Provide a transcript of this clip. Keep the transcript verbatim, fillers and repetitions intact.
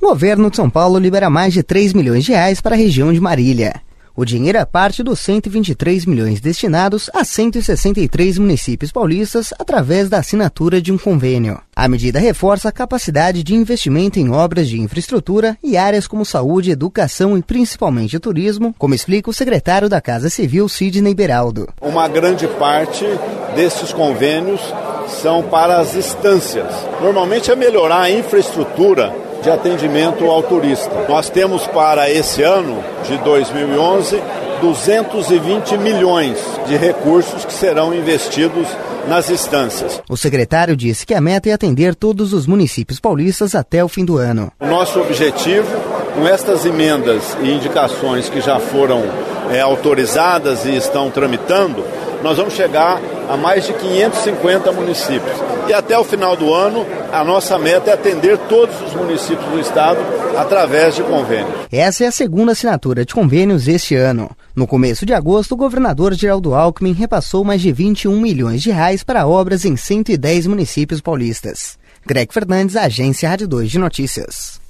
O governo de São Paulo libera mais de três milhões de reais para a região de Marília. O dinheiro é parte dos cento e vinte e três milhões destinados a cento e sessenta e três municípios paulistas através da assinatura de um convênio. A medida reforça a capacidade de investimento em obras de infraestrutura e áreas como saúde, educação e principalmente turismo, como explica o secretário da Casa Civil, Sidney Beraldo. Uma grande parte desses convênios são para as instâncias. Normalmente é melhorar a infraestrutura de atendimento ao turista. Nós temos para esse ano de dois mil e onze duzentos e vinte milhões de recursos que serão investidos nas instâncias. O secretário disse que a meta é atender todos os municípios paulistas até o fim do ano. O nosso objetivo, com estas emendas e indicações que já foram é, autorizadas e estão tramitando, nós vamos chegar a mais de quinhentos e cinquenta municípios. E até o final do ano, a nossa meta é atender todos os municípios do estado através de convênios. Essa é a segunda assinatura de convênios este ano. No começo de agosto, o governador Geraldo Alckmin repassou mais de vinte e um milhões de reais para obras em cento e dez municípios paulistas. Greg Fernandes, Agência Rádio dois de Notícias.